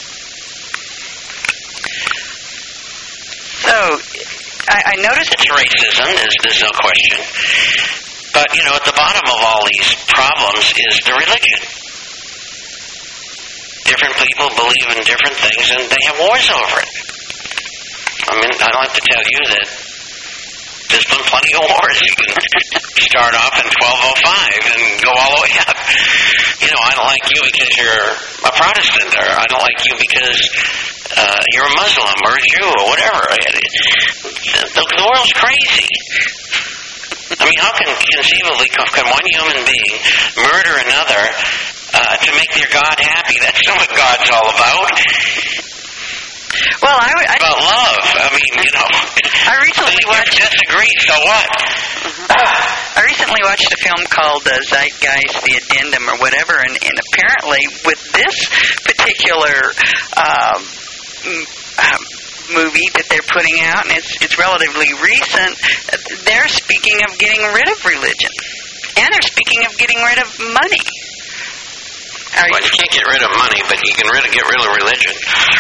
So, I, I noticed... It's racism, there's, there's no question. But, you know, at the bottom of all these problems is the religion. Different people believe in different things, and they have wars over it. I mean, I don't have to tell you that there's been plenty of wars. You can start off in twelve oh five and go all the way up. You know, I don't like you because you're a Protestant, or I don't like you because uh, you're a Muslim or a Jew or whatever. The, the world's crazy. I mean, how can conceivably can one human being murder another uh, to make their God happy? That's not what God's all about. Well, I, I about love. I mean, you know. I recently watched. If you disagree, so what? Mm-hmm. I recently watched a film called uh, Zeitgeist, the Addendum, or whatever, and, and apparently with this particular um, um, movie that they're putting out, and it's it's relatively recent, they're speaking of getting rid of religion, and they're speaking of getting rid of money. Are well, you can't get rid of money, but you can rid of, get rid of religion.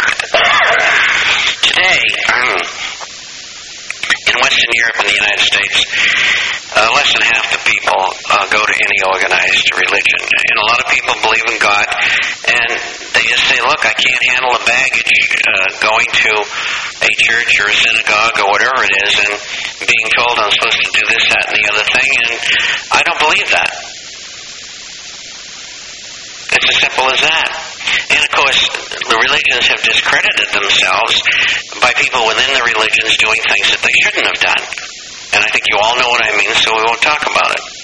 Today, um, in Western Europe and the United States, uh, less than half the people uh, go to any organized religion. And a lot of people believe in God, and they just say, look, I can't handle the baggage uh, going to a church or a synagogue or whatever it is and being told I'm supposed to do this, that, and the other thing, and I don't believe that. It's as simple as that. And, of course, the religions have discredited themselves by people within the religions doing things that they shouldn't have done. And I think you all know what I mean, so we won't talk about it.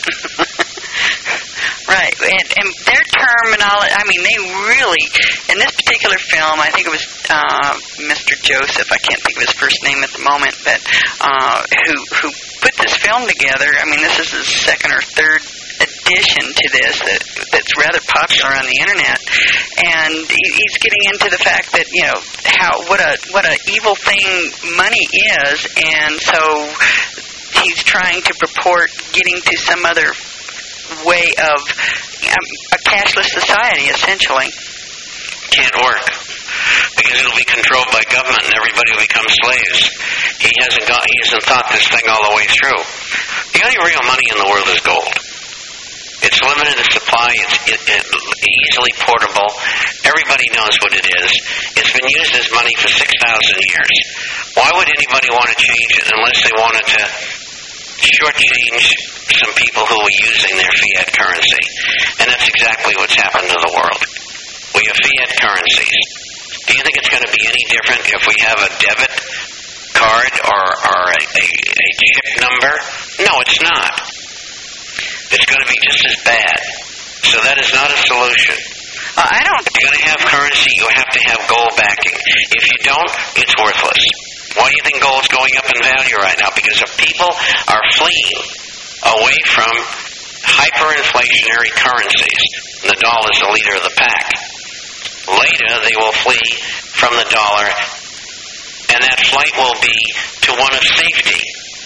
Right. And, and their terminology, I mean, they really, in this particular film, I think it was uh, Mister Joseph, I can't think of his first name at the moment, but uh, who, who put this film together. I mean, this is the second or third addition to this that that's rather popular on the internet, and he, he's getting into the fact that, you know, how what a what a evil thing money is, and so he's trying to purport getting to some other way of um, a cashless society, essentially. Can't work, because it'll be controlled by government and everybody will become slaves. He hasn't got he hasn't thought this thing all the way through. The only real money in the world is gold. It's limited in supply. It's it, it, easily portable. Everybody knows what it is. It's been used as money for six thousand years. Why would anybody want to change it unless they wanted to shortchange some people who were using their fiat currency? And that's exactly what's happened to the world. We have fiat currencies. Do you think it's going to be any different if we have a debit card or, or a, a, a chip number? No, it's not. It's going to be just as bad. So that is not a solution. Uh, I don't... If you're going to have currency, you have to have gold backing. If you don't, it's worthless. Why do you think gold's going up in value right now? Because if people are fleeing away from hyperinflationary currencies, and the dollar is the leader of the pack. Later, they will flee from the dollar, and that flight will be to one of safety.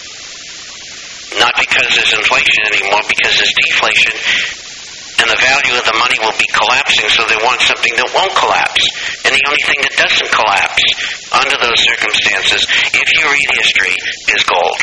Not because there's inflation anymore, because there's deflation, and the value of the money will be collapsing, so they want something that won't collapse. And the only thing that doesn't collapse under those circumstances, if you read history, is gold.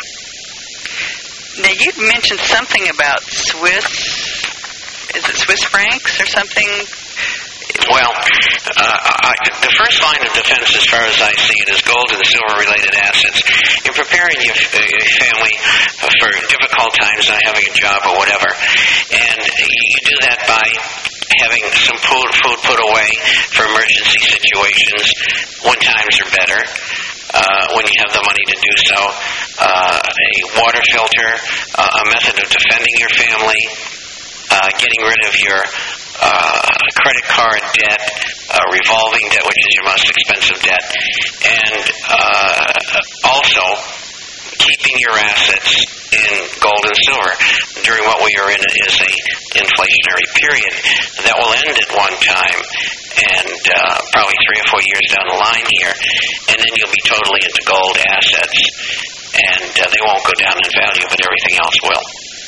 Now, you mentioned something about Swiss, is it Swiss francs or something? Well, uh, I, the first line of defense, as far as I see it, is gold and silver-related assets. In preparing your, uh, your family for difficult times, not having a job or whatever, and you do that by having some food, food put away for emergency situations when times are better, uh, when you have the money to do so, uh, a water filter, uh, a method of defending your family, uh, getting rid of your Uh, credit card debt, uh, revolving debt, which is your most expensive debt, and uh, also keeping your assets in gold and silver during what we are in is a inflationary period that will end at one time, and uh, probably three or four years down the line here, and then you'll be totally into gold assets, and uh, they won't go down in value, but everything else will.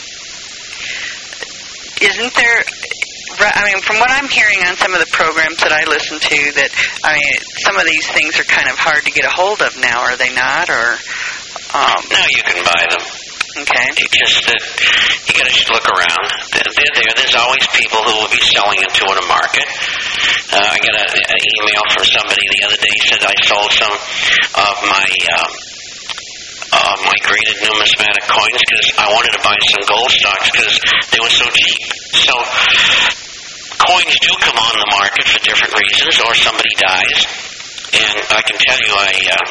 Isn't there... I mean, from what I'm hearing on some of the programs that I listen to, that, I mean, some of these things are kind of hard to get a hold of now, are they not? Or um, no, you can buy them. Okay. It's just that you got to just look around. They're there. There's always people who will be selling it to in a market. Uh, I got an email from somebody the other day. He said I sold some of my um, uh, my graded numismatic coins because I wanted to buy some gold stocks because they were so cheap. So coins do come on the market for different reasons, or somebody dies. And I can tell you, I uh,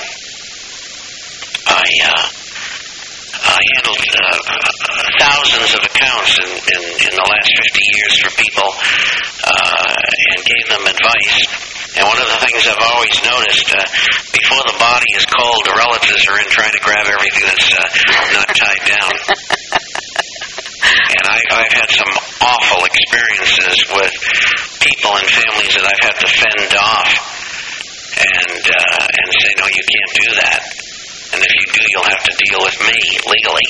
I uh, I handled uh, thousands of accounts in, in, in the last fifty years for people uh, and gave them advice. And one of the things I've always noticed, uh, before the body is cold, the relatives are in trying to grab everything that's uh, not tied down. And I, I've had some awful experiences with people and families that I've had to fend off and uh, and say, no, you can't do that. And if you do, you'll have to deal with me legally.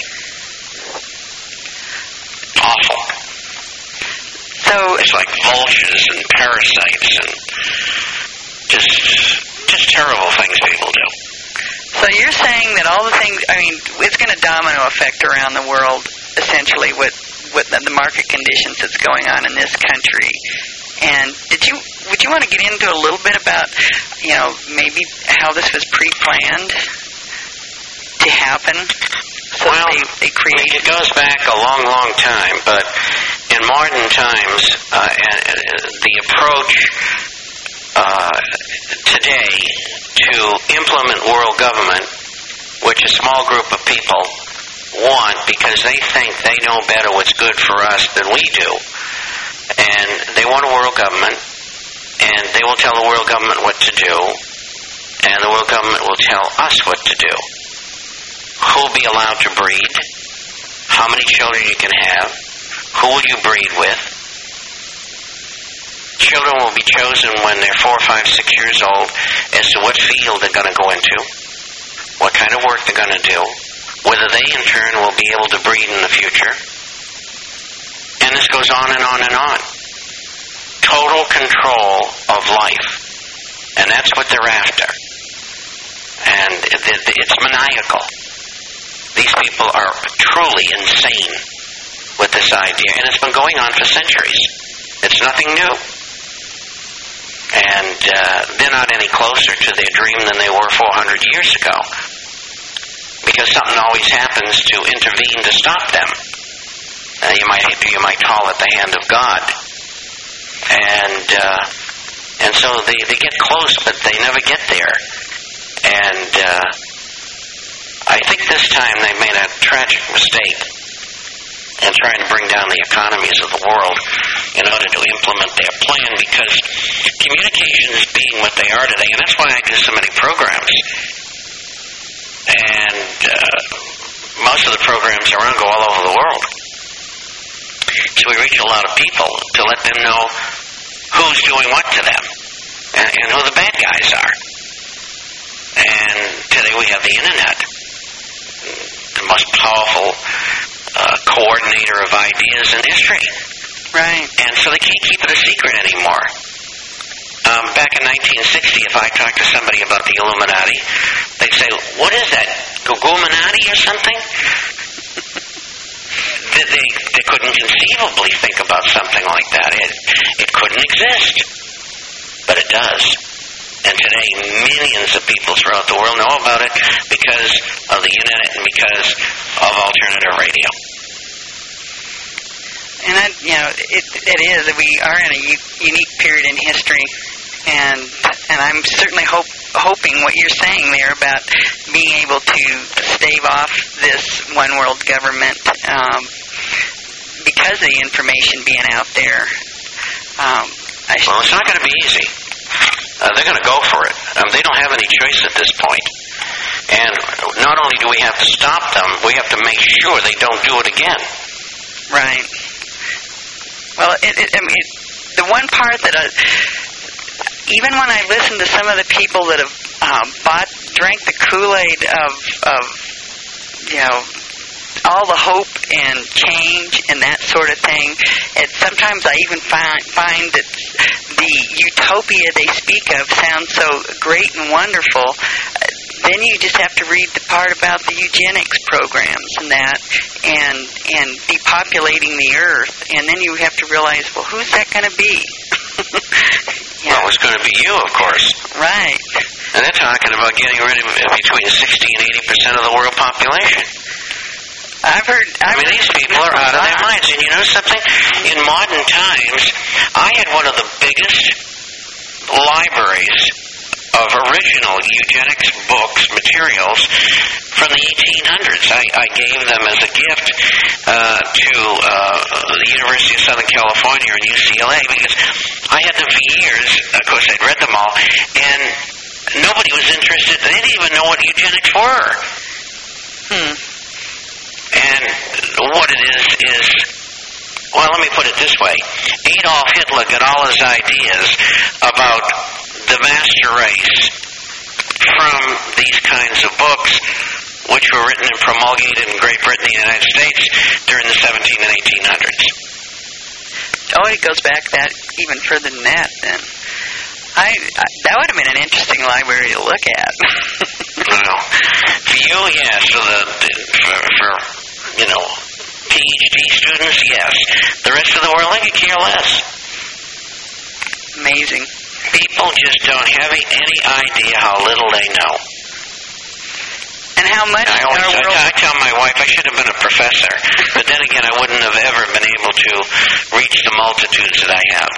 Awful. So it's like vultures and parasites and just just terrible things people do. So you're saying that all the things, I mean, it's going to domino effect around the world essentially what what the, the market conditions that's going on in this country. And did you would you want to get into a little bit about, you know, maybe how this was pre-planned to happen? So well, they, they created. It goes back a long, long time, but in modern times, uh, the approach uh, today to implement world government, which a small group of people want because they think they know better what's good for us than we do. And they want a world government, and they will tell the world government what to do, and the world government will tell us what to do. Who will be allowed to breed, how many children you can have, who will you breed with. Children will be chosen when they're four, five, six years old as to what field they're going to go into, what kind of work they're going to do, whether they in turn will be able to breed in the future. And this goes on and on and on. Total control of life. And that's what they're after. And it's maniacal. These people are truly insane with this idea. And it's been going on for centuries. It's nothing new. And uh, they're not any closer to their dream than they were four hundred years ago. Because something always happens to intervene to stop them. Uh, you might you might call it the hand of God, and uh, and so they, they get close, but they never get there. And uh, I think this time they made a tragic mistake in trying to bring down the economies of the world in order to implement their plan, because communications being what they are today, and that's why I do so many programs. And uh, most of the programs around go all over the world. So we reach a lot of people to let them know who's doing what to them and, and who the bad guys are. And today we have the Internet, the most powerful uh, coordinator of ideas in history. Right. And so they can't keep it a secret anymore. Um, back in nineteen sixty, if I talked to somebody about the Illuminati, they'd say, "What is that? Guguminati or something?" they, they they couldn't conceivably think about something like that. It it couldn't exist, but it does. And today, millions of people throughout the world know about it because of the Internet and because of alternative radio. And that, you know, it it is. We are in a u- unique period in history, and and I'm certainly hope, hoping what you're saying there about being able to stave off this one world government um, because of the information being out there. Um, I sh- well, it's not going to be easy. Uh, they're going to go for it. Um, they don't have any choice at this point. And not only do we have to stop them, we have to make sure they don't do it again. Right. Well, it, it, I mean, it, the one part that I, even when I listen to some of the people that have um, bought, drank the Kool-Aid of, of, you know, all the hope and change and that sort of thing, it, sometimes I even find, find that the utopia they speak of sounds so great and wonderful. Then you just have to read the part about the eugenics programs and that, and and depopulating the earth, and then you have to realize, well, who's that going to be? Yeah. Well, it's going to be you, of course. Right. And they're talking about getting rid of between sixty and eighty percent of the world population. I've heard. I've I mean, these people are out of their minds. And you know something? In modern times, I had one of the biggest libraries of original eugenics books, materials, from the eighteen hundreds. I, I gave them as a gift uh, to uh, the University of Southern California and U C L A because I had them for years. Of course, I'd read them all, and nobody was interested. They didn't even know what eugenics were. Hmm. And what it is is, well, let me put it this way. Adolf Hitler got all his ideas about the master race from these kinds of books, which were written and promulgated in Great Britain and the United States during the seventeen and eighteen hundreds. Oh, it goes back that even further than that, then. I, I that would have been an interesting library to look at. Well, for you, yes. For the for, for you know P H D students, yes. The rest of the world, they could care less. Amazing. People just don't have any idea how little they know. And how much I, always, our world... I, I tell my wife I should have been a professor, but then again, I wouldn't have ever been able to reach the multitudes that I have.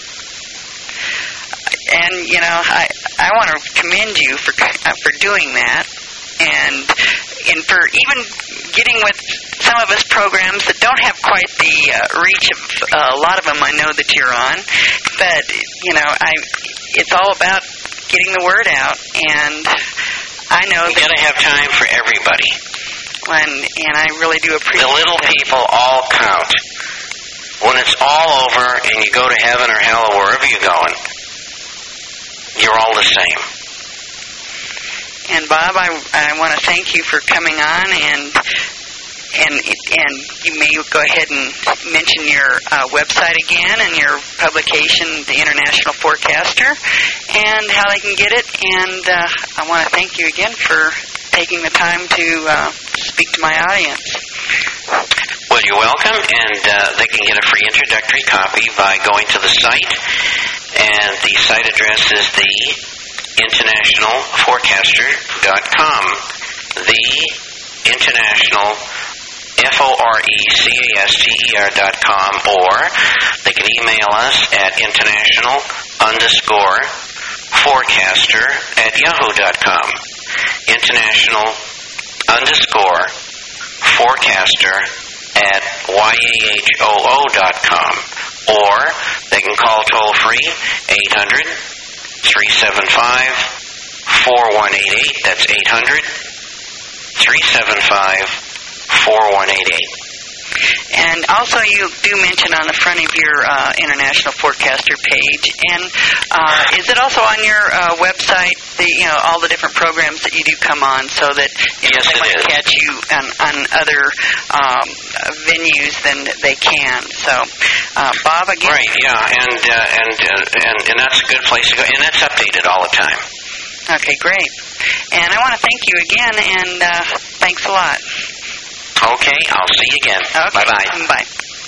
And, you know, I I want to commend you for uh, for doing that, and and for even getting with some of us programs that don't have quite the uh, reach of uh, a lot of them I know that you're on, but, you know, I it's all about getting the word out, and I know you that... got to have time for everybody. And, and I really do appreciate The little that. people all count. When it's all over and you go to heaven or hell or wherever you're going, you're all the same. And Bob, I, I want to thank you for coming on, and and and you may go ahead and mention your uh, website again and your publication, The International Forecaster, and how they can get it. And uh, I want to thank you again for taking the time to uh, speak to my audience. Well, you're welcome, and uh, they can get a free introductory copy by going to the site, and the site address is the international forecaster dot com. The International, F O R E C A S T E R dot com, or they can email us at international underscore forecaster at yahoo dot com. International underscore forecaster at yahoo dot com, or they can call toll free eight hundred, three seven five, four one eight eight. That's eight hundred, three seven five, four one eight eight. And also, you do mention on the front of your uh, International Forecaster page, and uh, is it also on your uh, website, the you know all the different programs that you do come on, so that you know, yes, they it might is. catch you on, on other um, venues than they can. So, uh, Bob, again, Right, yeah, and uh, and, uh, and and that's a good place to go, and that's updated all the time. Okay, great. And I want to thank you again, and uh, thanks a lot. Okay, I'll see you again. Okay, Bye-bye. Bye.